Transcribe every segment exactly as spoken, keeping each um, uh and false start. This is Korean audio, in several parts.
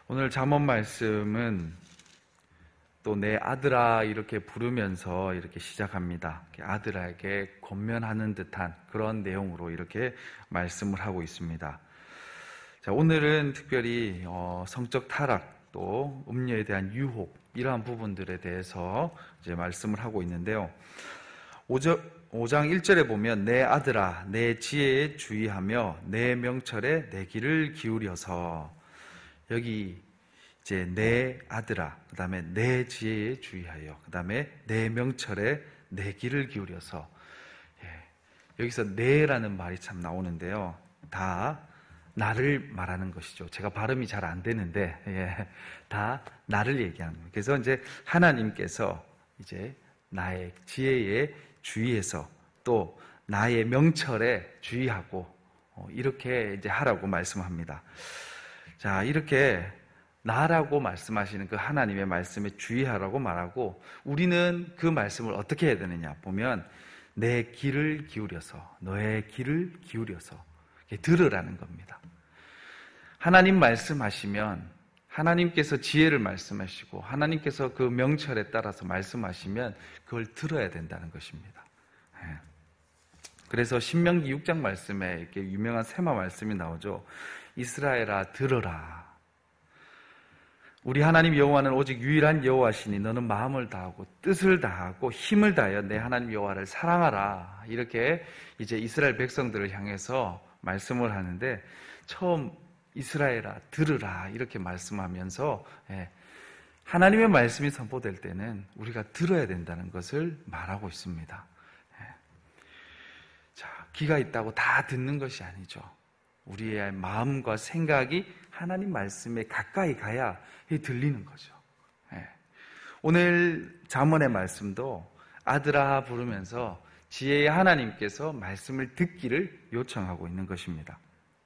오늘 잠언 말씀은 또 내 아들아 이렇게 부르면서 이렇게 시작합니다. 아들에게 권면하는 듯한 그런 내용으로 이렇게 말씀을 하고 있습니다. 자, 오늘은 특별히 어, 성적 타락 또 음녀에 대한 유혹 이러한 부분들에 대해서 이제 말씀을 하고 있는데요. 오 장 일 절에 보면 내 아들아 내 지혜에 주의하며 내 명철에 내 귀를 기울여서, 여기 이제 내 아들아, 그 다음에 내 지혜에 주의하여, 그 다음에 내 명철에 내 귀를 기울여서, 예, 여기서 내라는 말이 참 나오는데요. 다 나를 말하는 것이죠. 제가 발음이 잘 안 되는데, 예, 다 나를 얘기하는 거예요. 그래서 이제 하나님께서 이제 나의 지혜에 주의해서 또 나의 명철에 주의하고 어, 이렇게 이제 하라고 말씀합니다. 자, 이렇게 나라고 말씀하시는 그 하나님의 말씀에 주의하라고 말하고, 우리는 그 말씀을 어떻게 해야 되느냐 보면 내 귀를 기울여서, 너의 귀를 기울여서 들으라는 겁니다. 하나님 말씀하시면, 하나님께서 지혜를 말씀하시고 하나님께서 그 명철에 따라서 말씀하시면 그걸 들어야 된다는 것입니다. 그래서 신명기 육 장 말씀에 이렇게 유명한 세마 말씀이 나오죠. 이스라엘아 들어라. 우리 하나님 여호와는 오직 유일한 여호와시니 너는 마음을 다하고 뜻을 다하고 힘을 다하여 내 하나님 여호와를 사랑하라. 이렇게 이제 이스라엘 백성들을 향해서 말씀을 하는데, 처음 이스라엘아 들으라 이렇게 말씀하면서 하나님의 말씀이 선포될 때는 우리가 들어야 된다는 것을 말하고 있습니다. 자, 귀가 있다고 다 듣는 것이 아니죠. 우리의 마음과 생각이 하나님 말씀에 가까이 가야 들리는 거죠. 오늘 잠언의 말씀도 아들아 부르면서 지혜의 하나님께서 말씀을 듣기를 요청하고 있는 것입니다.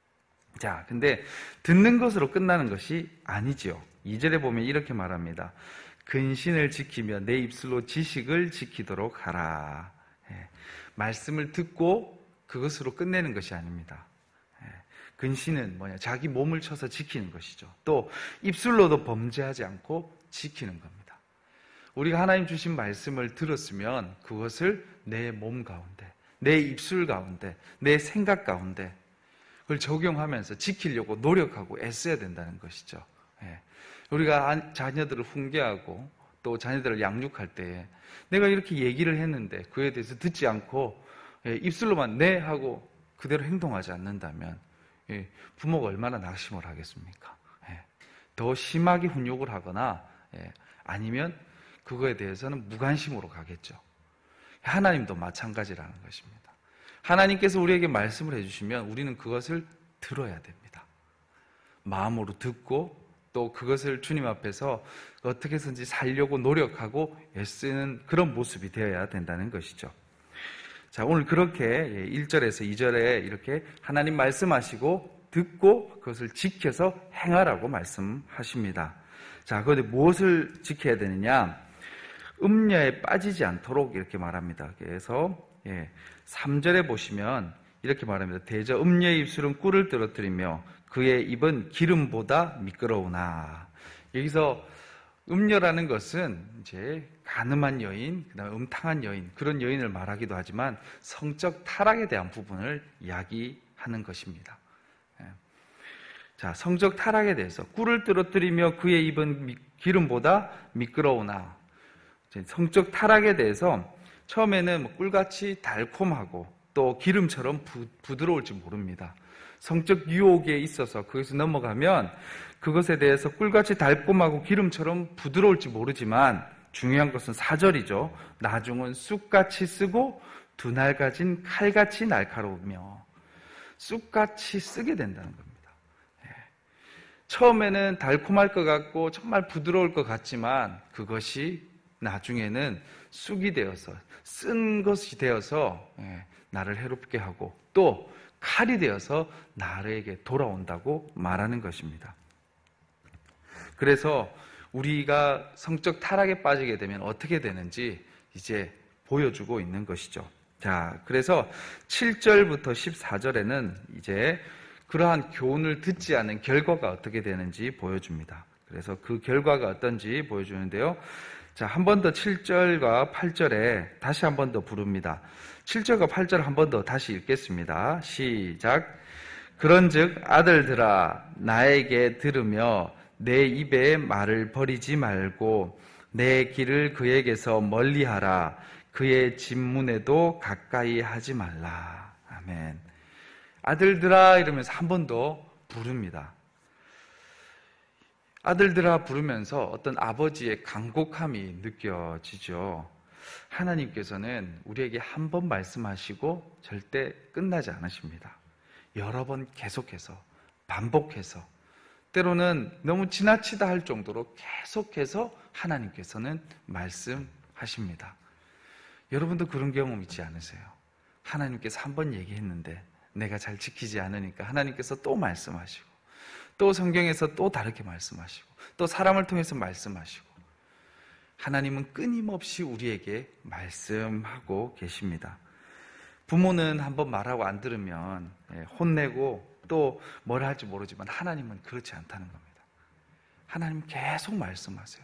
자, 근데 듣는 것으로 끝나는 것이 아니죠. 이 절에 보면 이렇게 말합니다. 근신을 지키며 내 입술로 지식을 지키도록 하라. 예, 말씀을 듣고 그것으로 끝내는 것이 아닙니다. 예, 근신은 뭐냐? 자기 몸을 쳐서 지키는 것이죠. 또 입술로도 범죄하지 않고 지키는 겁니다. 우리가 하나님 주신 말씀을 들었으면 그것을 내 몸 가운데, 내 입술 가운데, 내 생각 가운데 그걸 적용하면서 지키려고 노력하고 애써야 된다는 것이죠. 예. 우리가 자녀들을 훈계하고 또 자녀들을 양육할 때에 내가 이렇게 얘기를 했는데 그에 대해서 듣지 않고 예, 입술로만 네 하고 그대로 행동하지 않는다면 예, 부모가 얼마나 낙심을 하겠습니까? 예. 더 심하게 훈육을 하거나 예, 아니면 그거에 대해서는 무관심으로 가겠죠. 하나님도 마찬가지라는 것입니다. 하나님께서 우리에게 말씀을 해주시면 우리는 그것을 들어야 됩니다. 마음으로 듣고 또 그것을 주님 앞에서 어떻게 해서든지 살려고 노력하고 애쓰는 그런 모습이 되어야 된다는 것이죠. 자, 오늘 그렇게 일 절에서 이 절에 이렇게 하나님 말씀하시고 듣고 그것을 지켜서 행하라고 말씀하십니다. 자, 그런데 무엇을 지켜야 되느냐? 음녀에 빠지지 않도록 이렇게 말합니다. 그래서 예, 삼 절에 보시면 이렇게 말합니다. 대저 음녀의 입술은 꿀을 떨어뜨리며 그의 입은 기름보다 미끄러우나. 여기서 음녀라는 것은 이제 가늠한 여인, 그다음에 음탕한 여인, 그런 여인을 말하기도 하지만 성적 타락에 대한 부분을 이야기하는 것입니다. 예. 자, 성적 타락에 대해서 꿀을 떨어뜨리며 그의 입은 기름보다 미끄러우나. 성적 타락에 대해서 처음에는 꿀같이 달콤하고 또 기름처럼 부, 부드러울지 모릅니다. 성적 유혹에 있어서 거기서 넘어가면 그것에 대해서 꿀같이 달콤하고 기름처럼 부드러울지 모르지만 중요한 것은 사 절이죠. 나중은 쑥같이 쓰고 두날 가진 칼같이 날카로우며. 쑥같이 쓰게 된다는 겁니다. 예. 처음에는 달콤할 것 같고 정말 부드러울 것 같지만 그것이 나중에는 쑥이 되어서 쓴 것이 되어서 예, 나를 해롭게 하고 또 칼이 되어서 나에게 돌아온다고 말하는 것입니다. 그래서 우리가 성적 타락에 빠지게 되면 어떻게 되는지 이제 보여주고 있는 것이죠. 자, 그래서 칠 절부터 십사 절에는 이제 그러한 교훈을 듣지 않은 결과가 어떻게 되는지 보여줍니다. 그래서 그 결과가 어떤지 보여주는데요. 자, 한 번 더 칠 절과 팔 절에 다시 한 번 더 부릅니다. 칠 절과 팔 절 한 번 더 다시 읽겠습니다. 시작. 그런즉 아들들아 나에게 들으며 내 입에 말을 버리지 말고 내 길을 그에게서 멀리하라. 그의 진문에도 가까이 하지 말라. 아멘. 아들들아 이러면서 한 번 더 부릅니다. 아들들아 부르면서 어떤 아버지의 간곡함이 느껴지죠. 하나님께서는 우리에게 한 번 말씀하시고 절대 끝나지 않으십니다. 여러 번 계속해서 반복해서 때로는 너무 지나치다 할 정도로 계속해서 하나님께서는 말씀하십니다. 여러분도 그런 경험 있지 않으세요? 하나님께서 한 번 얘기했는데 내가 잘 지키지 않으니까 하나님께서 또 말씀하시고 또 성경에서 또 다르게 말씀하시고 또 사람을 통해서 말씀하시고 하나님은 끊임없이 우리에게 말씀하고 계십니다. 부모는 한번 말하고 안 들으면 혼내고 또 뭘 할지 모르지만 하나님은 그렇지 않다는 겁니다. 하나님 계속 말씀하세요.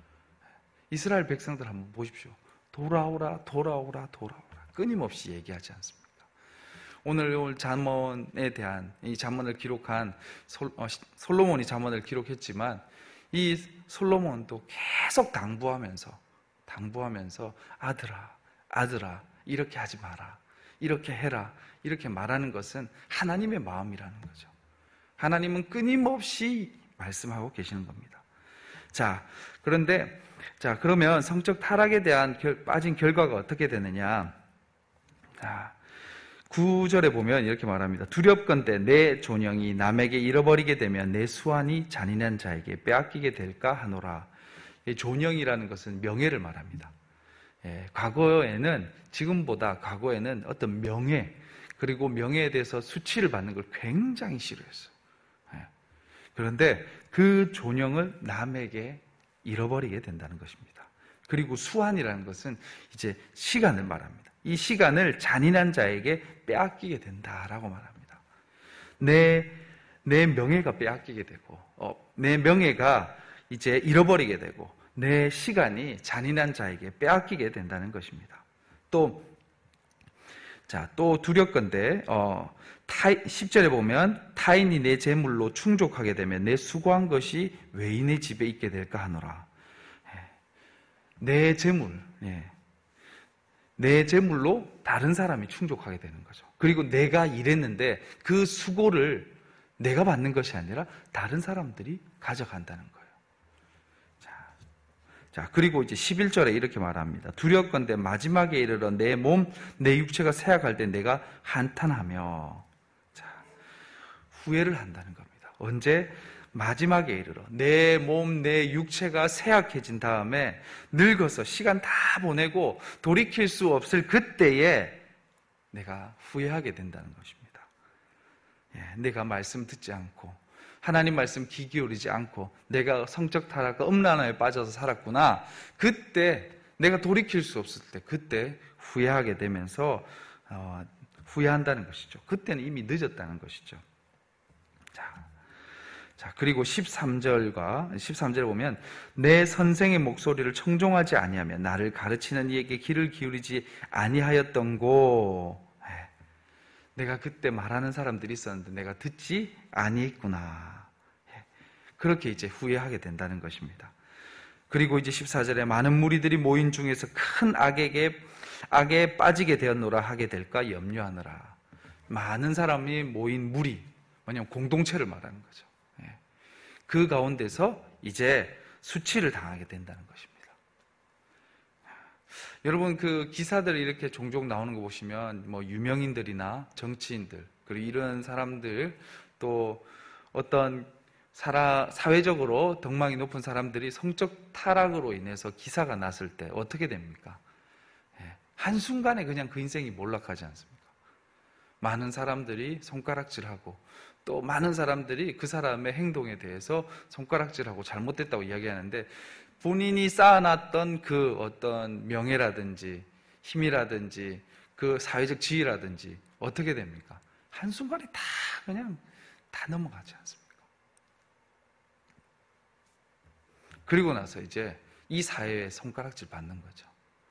이스라엘 백성들 한번 보십시오. 돌아오라 돌아오라 돌아오라 끊임없이 얘기하지 않습니까? 오늘 오늘 잠언에 대한 이 잠언을 기록한 솔, 어, 솔로몬이 잠언을 기록했지만 이 솔로몬도 계속 당부하면서 당부하면서 아들아 아들아 이렇게 하지 마라 이렇게 해라 이렇게 말하는 것은 하나님의 마음이라는 거죠. 하나님은 끊임없이 말씀하고 계시는 겁니다. 자, 그런데 자 그러면 성적 타락에 대한 결, 빠진 결과가 어떻게 되느냐? 자, 구 절에 보면 이렇게 말합니다. 두렵건대 내 존영이 남에게 잃어버리게 되면 내 수완이 잔인한 자에게 빼앗기게 될까 하노라. 존영이라는 것은 명예를 말합니다. 예, 과거에는 지금보다 과거에는 어떤 명예 그리고 명예에 대해서 수치를 받는 걸 굉장히 싫어했어요. 예, 그런데 그 존영을 남에게 잃어버리게 된다는 것입니다. 그리고 수완이라는 것은 이제 시간을 말합니다. 이 시간을 잔인한 자에게 빼앗기게 된다라고 말합니다. 내, 내 명예가 빼앗기게 되고, 어, 내 명예가 이제 잃어버리게 되고, 내 시간이 잔인한 자에게 빼앗기게 된다는 것입니다. 또, 자, 또 두렵건대, 어, 타이, 십 절에 보면, 타인이 내 재물로 충족하게 되면 내 수고한 것이 외인의 집에 있게 될까 하노라. 내 재물, 예. 내 재물로 다른 사람이 충족하게 되는 거죠. 그리고 내가 일했는데 그 수고를 내가 받는 것이 아니라 다른 사람들이 가져간다는 거예요. 자, 자 그리고 이제 십일 절에 이렇게 말합니다. 두렵건대 마지막에 이르러 내 몸, 내 육체가 쇠약할 때 내가 한탄하며 자, 후회를 한다는 겁니다. 언제? 마지막에 이르러 내 몸, 내 육체가 쇠약해진 다음에 늙어서 시간 다 보내고 돌이킬 수 없을 그때에 내가 후회하게 된다는 것입니다. 예, 내가 말씀 듣지 않고 하나님 말씀 귀 기울이지 않고 내가 성적 타락과 음란함에 빠져서 살았구나. 그때 내가 돌이킬 수 없을 때 그때 후회하게 되면서 어, 후회한다는 것이죠. 그때는 이미 늦었다는 것이죠. 자. 자, 그리고 십삼 절과 십삼 절에 보면 내 선생의 목소리를 청종하지 아니하며 나를 가르치는 이에게 귀를 기울이지 아니하였던고. 내가 그때 말하는 사람들이 있었는데 내가 듣지 아니했구나. 그렇게 이제 후회하게 된다는 것입니다. 그리고 이제 십사 절에 많은 무리들이 모인 중에서 큰 악에게 악에 빠지게 되었노라 하게 될까 염려하느라. 많은 사람이 모인 무리, 뭐냐면 공동체를 말하는 거죠. 그 가운데서 이제 수치를 당하게 된다는 것입니다. 여러분 그 기사들 이렇게 종종 나오는 거 보시면 뭐 유명인들이나 정치인들 그리고 이런 사람들 또 어떤 사라, 사회적으로 덕망이 높은 사람들이 성적 타락으로 인해서 기사가 났을 때 어떻게 됩니까? 한순간에 그냥 그 인생이 몰락하지 않습니까? 많은 사람들이 손가락질하고 또 많은 사람들이 그 사람의 행동에 대해서 손가락질하고 잘못됐다고 이야기하는데 본인이 쌓아놨던 그 어떤 명예라든지 힘이라든지 그 사회적 지위라든지 어떻게 됩니까? 한순간에 다 그냥 다 넘어가지 않습니까? 그리고 나서 이제 이 사회에 손가락질 받는 거죠.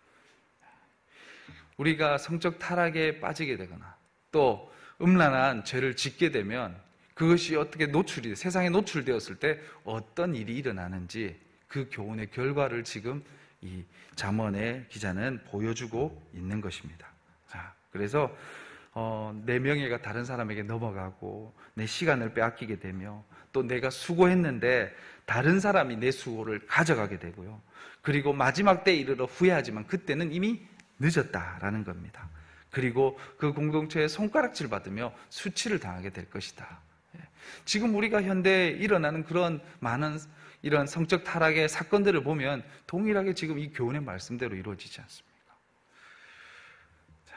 우리가 성적 타락에 빠지게 되거나 또 음란한 죄를 짓게 되면 그것이 어떻게 노출이, 세상에 노출되었을 때 어떤 일이 일어나는지 그 교훈의 결과를 지금 이 잠언의 기자는 보여주고 있는 것입니다. 자, 그래서 어, 내 명예가 다른 사람에게 넘어가고 내 시간을 빼앗기게 되며 또 내가 수고했는데 다른 사람이 내 수고를 가져가게 되고요. 그리고 마지막 때에 이르러 후회하지만 그때는 이미 늦었다라는 겁니다. 그리고 그 공동체에 손가락질 받으며 수치를 당하게 될 것이다. 지금 우리가 현대에 일어나는 그런 많은 이런 성적 타락의 사건들을 보면 동일하게 지금 이 교훈의 말씀대로 이루어지지 않습니까? 자,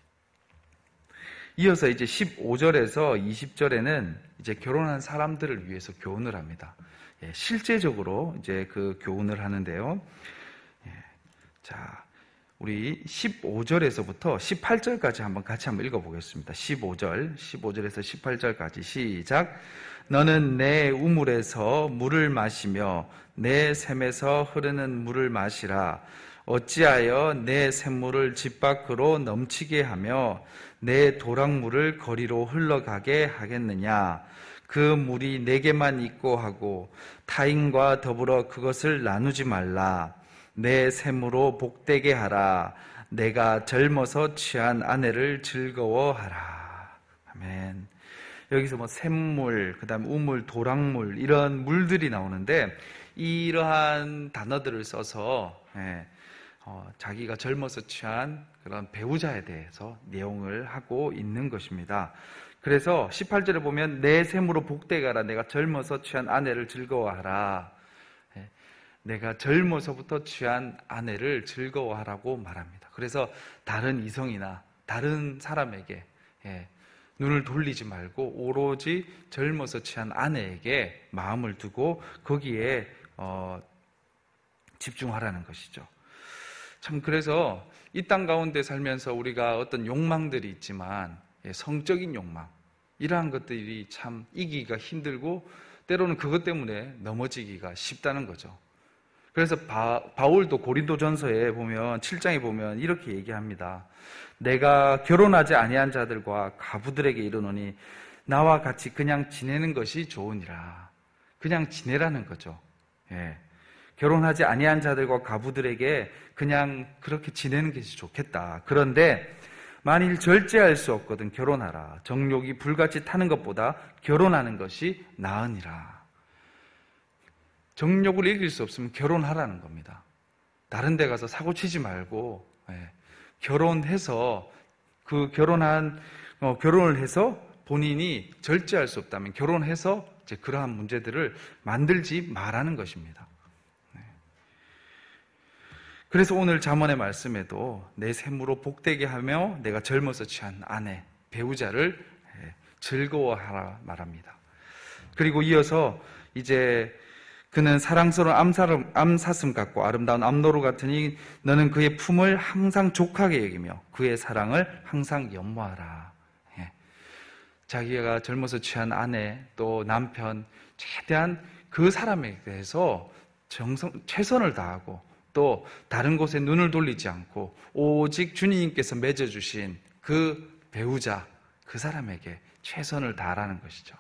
이어서 이제 십오 절에서 이십 절에는 이제 결혼한 사람들을 위해서 교훈을 합니다. 예, 실제적으로 이제 그 교훈을 하는데요. 예, 자, 우리 십오 절에서부터 십팔 절까지 한번 같이 한번 읽어보겠습니다. 십오 절, 십오 절에서 십팔 절까지 시작. 너는 내 우물에서 물을 마시며 내 샘에서 흐르는 물을 마시라. 어찌하여 내 샘물을 집 밖으로 넘치게 하며 내 도랑물을 거리로 흘러가게 하겠느냐. 그 물이 내게만 있고 하고 타인과 더불어 그것을 나누지 말라. 내 샘으로 복되게 하라. 내가 젊어서 취한 아내를 즐거워하라. 아멘. 여기서 뭐 샘물, 그 다음 우물, 도랑물 이런 물들이 나오는데 이러한 단어들을 써서 예, 어, 자기가 젊어서 취한 그런 배우자에 대해서 내용을 하고 있는 것입니다. 그래서 십팔 절에 보면 내 샘으로 복되게 하라. 내가 젊어서 취한 아내를 즐거워하라. 예, 내가 젊어서부터 취한 아내를 즐거워하라고 말합니다. 그래서 다른 이성이나 다른 사람에게 예, 눈을 돌리지 말고 오로지 젊어서 취한 아내에게 마음을 두고 거기에 어, 집중하라는 것이죠. 참 그래서 이 땅 가운데 살면서 우리가 어떤 욕망들이 있지만 예, 성적인 욕망 이러한 것들이 참 이기기가 힘들고 때로는 그것 때문에 넘어지기가 쉽다는 거죠. 그래서 바, 바울도 고린도전서에 보면 칠 장에 보면 이렇게 얘기합니다. 내가 결혼하지 아니한 자들과 가부들에게 이르노니 나와 같이 그냥 지내는 것이 좋으니라. 그냥 지내라는 거죠. 예. 결혼하지 아니한 자들과 가부들에게 그냥 그렇게 지내는 것이 좋겠다. 그런데 만일 절제할 수 없거든 결혼하라. 정욕이 불같이 타는 것보다 결혼하는 것이 나으니라. 정욕을 이길 수 없으면 결혼하라는 겁니다. 다른 데 가서 사고 치지 말고 예. 결혼해서 그 결혼한 어, 결혼을 해서 본인이 절제할 수 없다면 결혼해서 이제 그러한 문제들을 만들지 말라는 것입니다. 네. 그래서 오늘 잠언의 말씀에도 내 샘으로 복되게 하며 내가 젊어서 취한 아내 배우자를 즐거워하라 말합니다. 그리고 이어서 이제 그는 사랑스러운 암사슴, 암사슴 같고 아름다운 암노루 같으니 너는 그의 품을 항상 족하게 여기며 그의 사랑을 항상 연모하라. 예. 자기가 젊어서 취한 아내 또 남편 최대한 그 사람에 대해서 정성, 최선을 다하고 또 다른 곳에 눈을 돌리지 않고 오직 주님께서 맺어주신 그 배우자 그 사람에게 최선을 다하라는 것이죠.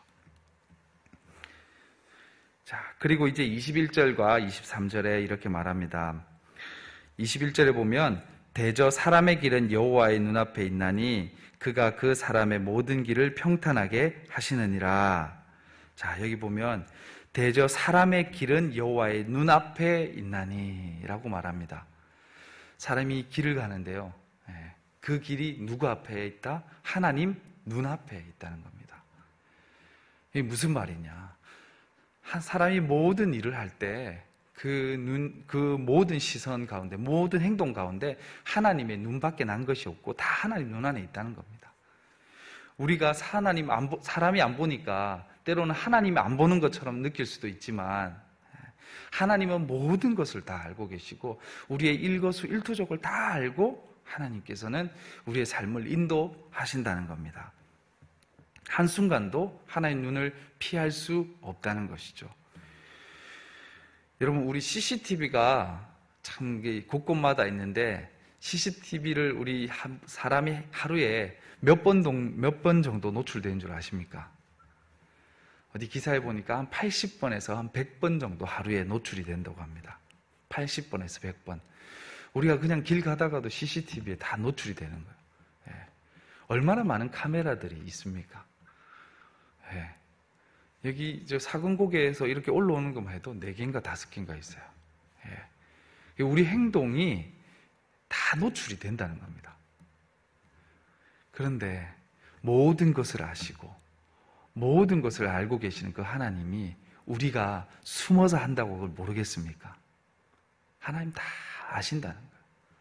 자, 그리고 이제 이십일 절과 이십삼 절에 이렇게 말합니다. 이십일 절에 보면 대저 사람의 길은 여호와의 눈앞에 있나니 그가 그 사람의 모든 길을 평탄하게 하시느니라. 자, 여기 보면 대저 사람의 길은 여호와의 눈앞에 있나니 라고 말합니다. 사람이 길을 가는데요. 그 길이 누구 앞에 있다? 하나님 눈앞에 있다는 겁니다. 이게 무슨 말이냐? 한 사람이 모든 일을 할 때 그 눈, 그 모든 시선 가운데, 모든 행동 가운데 하나님의 눈밖에 난 것이 없고 다 하나님 눈 안에 있다는 겁니다. 우리가 하나님 안 보, 사람이 안 보니까 때로는 하나님이 안 보는 것처럼 느낄 수도 있지만 하나님은 모든 것을 다 알고 계시고 우리의 일거수일투족을 다 알고 하나님께서는 우리의 삶을 인도하신다는 겁니다. 한순간도 하나님 눈을 피할 수 없다는 것이죠. 여러분, 우리 씨씨티비가 참 곳곳마다 있는데 씨씨티비를 우리 사람이 하루에 몇 번, 몇 번 정도 노출되는 줄 아십니까? 어디 기사에 보니까 한 팔십 번에서 한 백 번 정도 하루에 노출이 된다고 합니다. 팔십 번에서 백 번. 우리가 그냥 길 가다가도 씨씨티비에 다 노출이 되는 거예요. 예. 얼마나 많은 카메라들이 있습니까? 예. 여기 저 사근고개에서 이렇게 올라오는 것만 해도 네 개인가 다섯 개인가 있어요. 예. 우리 행동이 다 노출이 된다는 겁니다. 그런데 모든 것을 아시고 모든 것을 알고 계시는 그 하나님이 우리가 숨어서 한다고 그걸 모르겠습니까? 하나님 다 아신다는 거예요.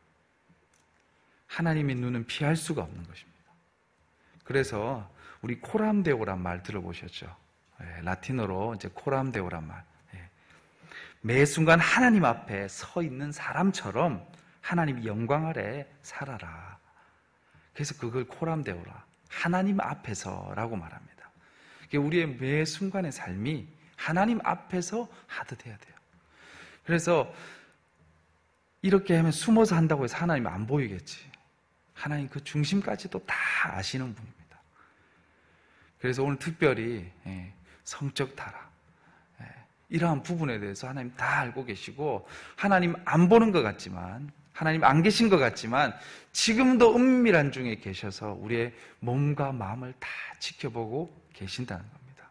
하나님의 눈은 피할 수가 없는 것입니다. 그래서 우리 코람데오란 말 들어보셨죠? 예, 라틴어로 이제 코람데오란 말. 예. 매 순간 하나님 앞에 서 있는 사람처럼 하나님 영광 아래 살아라. 그래서 그걸 코람데오라. 하나님 앞에서라고 말합니다. 우리의 매 순간의 삶이 하나님 앞에서 하듯 해야 돼요. 그래서 이렇게 하면 숨어서 한다고 해서 하나님 안 보이겠지. 하나님 그 중심까지도 다 아시는 분입니다. 그래서 오늘 특별히 성적 타락, 이러한 부분에 대해서 하나님 다 알고 계시고 하나님 안 보는 것 같지만, 하나님 안 계신 것 같지만 지금도 은밀한 중에 계셔서 우리의 몸과 마음을 다 지켜보고 계신다는 겁니다.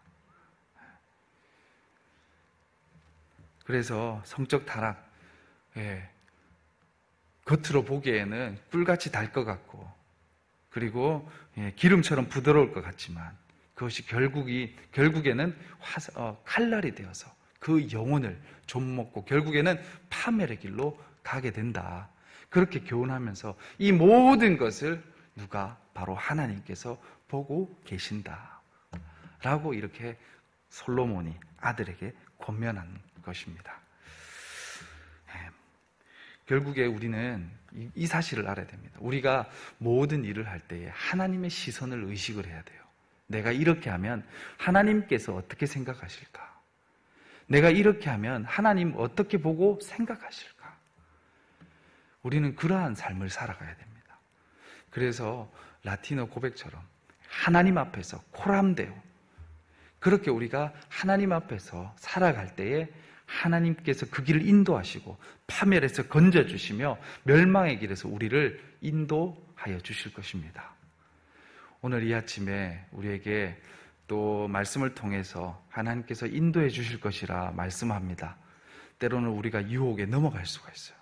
그래서 성적 타락, 예, 겉으로 보기에는 꿀같이 달 것 같고, 그리고 예, 기름처럼 부드러울 것 같지만 그것이 결국이, 결국에는 화, 어, 칼날이 되어서 그 영혼을 좀먹고 결국에는 파멸의 길로 가게 된다. 그렇게 교훈하면서 이 모든 것을 누가? 바로 하나님께서 보고 계신다 라고 이렇게 솔로몬이 아들에게 권면한 것입니다. 네. 결국에 우리는 이, 이 사실을 알아야 됩니다. 우리가 모든 일을 할 때에 하나님의 시선을 의식을 해야 돼요. 내가 이렇게 하면 하나님께서 어떻게 생각하실까? 내가 이렇게 하면 하나님 어떻게 보고 생각하실까? 우리는 그러한 삶을 살아가야 됩니다. 그래서 라틴어 고백처럼 하나님 앞에서 코람데오, 그렇게 우리가 하나님 앞에서 살아갈 때에 하나님께서 그 길을 인도하시고 파멸에서 건져주시며 멸망의 길에서 우리를 인도하여 주실 것입니다. 오늘 이 아침에 우리에게 또 말씀을 통해서 하나님께서 인도해 주실 것이라 말씀합니다. 때로는 우리가 유혹에 넘어갈 수가 있어요.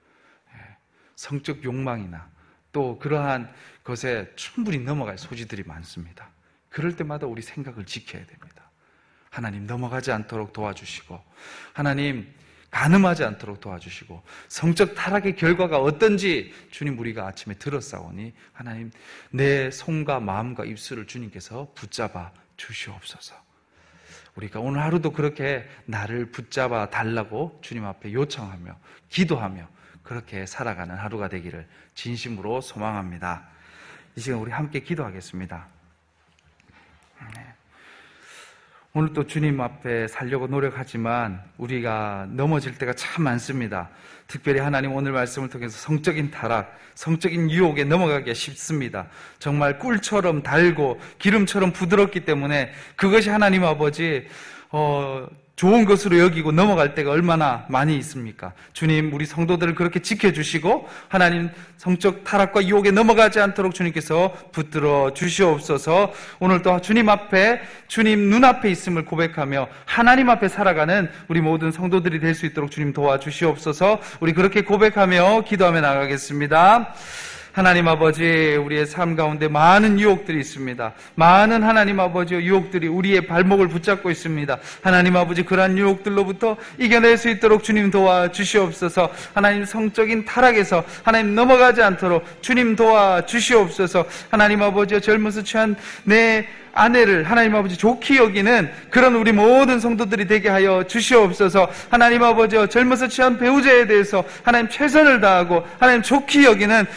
성적 욕망이나 또 그러한 것에 충분히 넘어갈 소지들이 많습니다. 그럴 때마다 우리 생각을 지켜야 됩니다. 하나님 넘어가지 않도록 도와주시고, 하나님 간음하지 않도록 도와주시고, 성적 타락의 결과가 어떤지 주님 우리가 아침에 들었사오니 하나님 내 손과 마음과 입술을 주님께서 붙잡아 주시옵소서. 우리가 오늘 하루도 그렇게 나를 붙잡아 달라고 주님 앞에 요청하며 기도하며 그렇게 살아가는 하루가 되기를 진심으로 소망합니다. 이 시간 우리 함께 기도하겠습니다. 네. 오늘 또 주님 앞에 살려고 노력하지만 우리가 넘어질 때가 참 많습니다. 특별히 하나님 오늘 말씀을 통해서 성적인 타락, 성적인 유혹에 넘어가기가 쉽습니다. 정말 꿀처럼 달고 기름처럼 부드럽기 때문에 그것이 하나님 아버지 어, 좋은 것으로 여기고 넘어갈 때가 얼마나 많이 있습니까? 주님, 우리 성도들을 그렇게 지켜주시고 하나님 성적 타락과 유혹에 넘어가지 않도록 주님께서 붙들어 주시옵소서. 오늘도 주님 앞에, 주님 눈앞에 있음을 고백하며 하나님 앞에 살아가는 우리 모든 성도들이 될 수 있도록 주님 도와주시옵소서. 우리 그렇게 고백하며 기도하며 나가겠습니다. 하나님 아버지, 우리의 삶 가운데 많은 유혹들이 있습니다. 많은 하나님 아버지 유혹들이 우리의 발목을 붙잡고 있습니다. 하나님 아버지, 그러한 유혹들로부터 이겨낼 수 있도록 주님 도와주시옵소서. 하나님 성적인 타락에서 하나님 넘어가지 않도록 주님 도와주시옵소서. 하나님 아버지, 젊어서 취한 내 아내를 하나님 아버지 좋게 여기는 그런 우리 모든 성도들이 되게 하여 주시옵소서. 하나님 아버지, 젊어서 취한 배우자에 대해서 하나님 최선을 다하고 하나님 좋게 여기는 우리 모든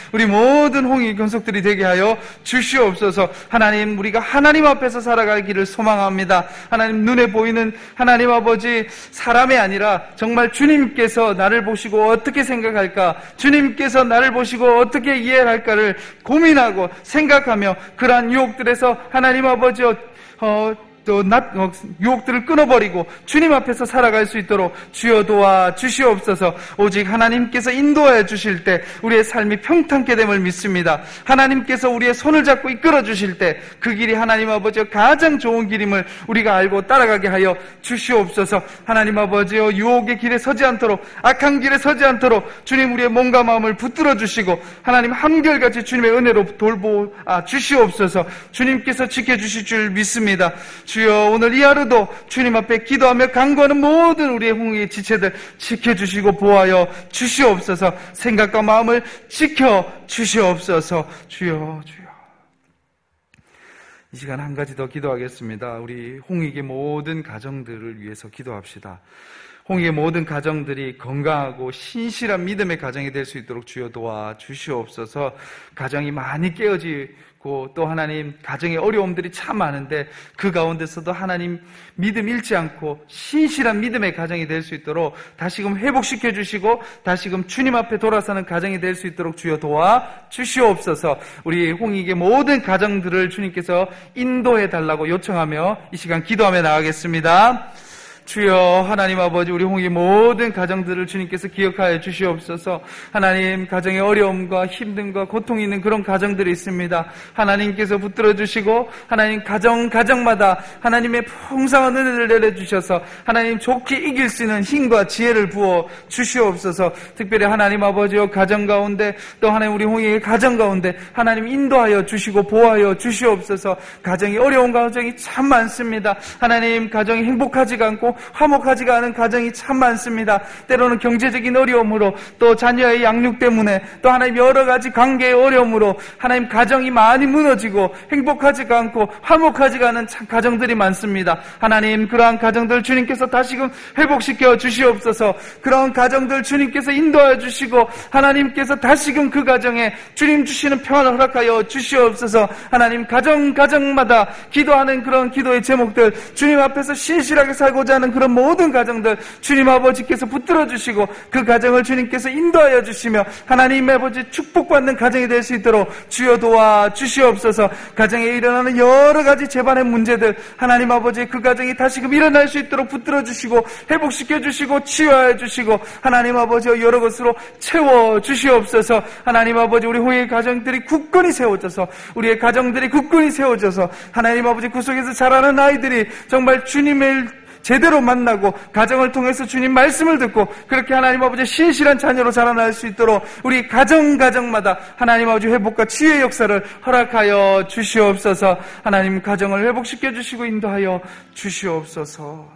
모든 홍익의 권속들이 되게 하여 주시옵소서. 하나님, 우리가 하나님 앞에서 살아가기를 소망합니다. 하나님, 눈에 보이는 하나님 아버지, 사람이 아니라 정말 주님께서 나를 보시고 어떻게 생각할까, 주님께서 나를 보시고 어떻게 이해할까를 고민하고 생각하며 그러한 유혹들에서 하나님 아버지 어, 또 낫, 어, 유혹들을 끊어버리고 주님 앞에서 살아갈 수 있도록 주여 도와 주시옵소서. 오직 하나님께서 인도하여 주실 때 우리의 삶이 평탄케 됨을 믿습니다. 하나님께서 우리의 손을 잡고 이끌어 주실 때 그 길이 하나님 아버지의 가장 좋은 길임을 우리가 알고 따라가게 하여 주시옵소서. 하나님 아버지여, 유혹의 길에 서지 않도록, 악한 길에 서지 않도록 주님 우리의 몸과 마음을 붙들어 주시고 하나님 한결같이 주님의 은혜로 돌보 아, 주시옵소서. 주님께서 지켜주실 줄 믿습니다. 주여, 오늘 이 하루도 주님 앞에 기도하며 간구하는 모든 우리의 홍익의 지체들 지켜주시고 보호하여 주시옵소서. 생각과 마음을 지켜 주시옵소서. 주여, 주여. 이 시간 한 가지 더 기도하겠습니다. 우리 홍익의 모든 가정들을 위해서 기도합시다. 홍익의 모든 가정들이 건강하고 신실한 믿음의 가정이 될 수 있도록 주여 도와 주시옵소서. 가정이 많이 깨어지고 또 하나님, 가정의 어려움들이 참 많은데 그 가운데서도 하나님 믿음 잃지 않고 신실한 믿음의 가정이 될 수 있도록 다시금 회복시켜 주시고 다시금 주님 앞에 돌아서는 가정이 될 수 있도록 주여 도와 주시옵소서. 우리 홍익의 모든 가정들을 주님께서 인도해 달라고 요청하며 이 시간 기도하며 나가겠습니다. 주여, 하나님 아버지, 우리 홍익의 모든 가정들을 주님께서 기억하여 주시옵소서. 하나님, 가정의 어려움과 힘듦과 고통이 있는 그런 가정들이 있습니다. 하나님께서 붙들어 주시고 하나님 가정 가정마다 하나님의 풍성한 은혜를 내려주셔서 하나님 좋게 이길 수 있는 힘과 지혜를 부어 주시옵소서. 특별히 하나님 아버지여, 가정 가운데 또 하나님 우리 홍익의 가정 가운데 하나님 인도하여 주시고 보호하여 주시옵소서. 가정이 어려운 가정이 참 많습니다. 하나님, 가정이 행복하지가 않고 화목하지가 않은 가정이 참 많습니다. 때로는 경제적인 어려움으로, 또 자녀의 양육 때문에, 또 하나님 여러 가지 관계의 어려움으로 하나님 가정이 많이 무너지고 행복하지가 않고 화목하지가 않은 참 가정들이 많습니다. 하나님, 그러한 가정들 주님께서 다시금 회복시켜 주시옵소서. 그러한 가정들 주님께서 인도하여 주시고 하나님께서 다시금 그 가정에 주님 주시는 평안을 허락하여 주시옵소서. 하나님, 가정 가정마다 기도하는 그런 기도의 제목들, 주님 앞에서 신실하게 살고자 하는 그런 모든 가정들 주님 아버지께서 붙들어 주시고 그 가정을 주님께서 인도하여 주시며 하나님 아버지 축복받는 가정이 될 수 있도록 주여 도와 주시옵소서. 가정에 일어나는 여러 가지 재반의 문제들 하나님 아버지, 그 가정이 다시금 일어날 수 있도록 붙들어 주시고 회복시켜 주시고 치유하여 주시고 하나님 아버지 여러 것으로 채워 주시옵소서. 하나님 아버지, 우리 후의 가정들이 굳건히 세워져서, 우리의 가정들이 굳건히 세워져서 하나님 아버지 그 속에서 자라는 아이들이 정말 주님을 제대로 만나고 가정을 통해서 주님 말씀을 듣고 그렇게 하나님 아버지 신실한 자녀로 자라날 수 있도록 우리 가정 가정마다 하나님 아버지 회복과 치유의 역사를 허락하여 주시옵소서. 하나님, 가정을 회복시켜 주시고 인도하여 주시옵소서.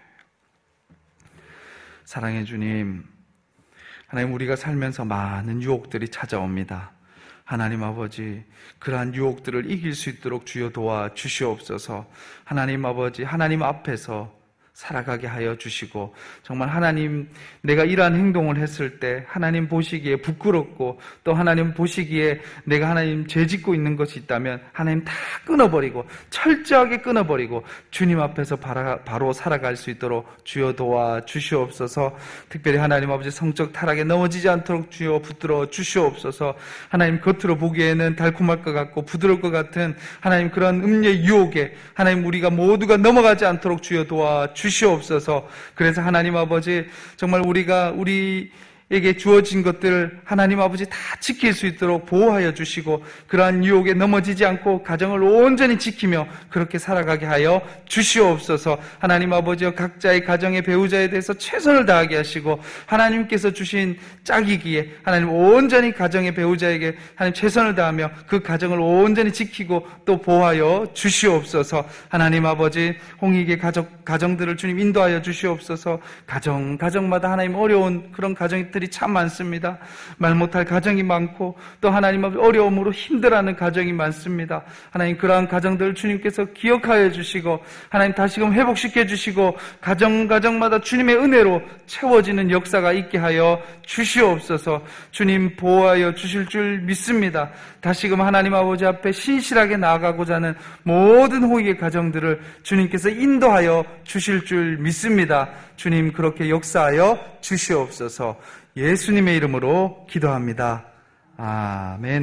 사랑의 주님, 하나님, 우리가 살면서 많은 유혹들이 찾아옵니다. 하나님 아버지, 그러한 유혹들을 이길 수 있도록 주여 도와 주시옵소서. 하나님 아버지, 하나님 앞에서 살아가게 하여 주시고 정말 하나님, 내가 이러한 행동을 했을 때 하나님 보시기에 부끄럽고 또 하나님 보시기에 내가 하나님 죄짓고 있는 것이 있다면 하나님 다 끊어버리고 철저하게 끊어버리고 주님 앞에서 바로 살아갈 수 있도록 주여 도와 주시옵소서. 특별히 하나님 아버지, 성적 타락에 넘어지지 않도록 주여 붙들어 주시옵소서. 하나님, 겉으로 보기에는 달콤할 것 같고 부드러울 것 같은 하나님 그런 음녀의 유혹에 하나님 우리가 모두가 넘어가지 않도록 주여 도와 주시옵소서. 주시옵소서. 그래서 하나님 아버지, 정말 우리가 우리에게 주어진 것들을 하나님 아버지 다 지킬 수 있도록 보호하여 주시고 그러한 유혹에 넘어지지 않고 가정을 온전히 지키며 그렇게 살아가게 하여 주시옵소서. 하나님 아버지여, 각자의 가정의 배우자에 대해서 최선을 다하게 하시고 하나님께서 주신 짝이기에 하나님 온전히 가정의 배우자에게 하나님 최선을 다하며 그 가정을 온전히 지키고 또 보호하여 주시옵소서. 하나님 아버지, 홍익의 가족, 가정들을 주님 인도하여 주시옵소서. 가정 가정마다 하나님 어려운 그런 가정이 가족들이 참 많습니다. 말 못할 가정이 많고 또 하나님 앞에 어려움으로 힘들어하는 가정이 많습니다. 하나님 그러한 가정들을 주님께서 기억하여 주시고 하나님 다시금 회복시켜 주시고 가정 가정마다 주님의 은혜로 채워지는 역사가 있게 하여 주시옵소서. 주님 보호하여 주실 줄 믿습니다. 다시금 하나님 아버지 앞에 신실하게 나아가고자 하는 모든 호의의 가정들을 주님께서 인도하여 주실 줄 믿습니다. 주님 그렇게 역사하여 주시옵소서. 예수님의 이름으로 기도합니다. 아멘.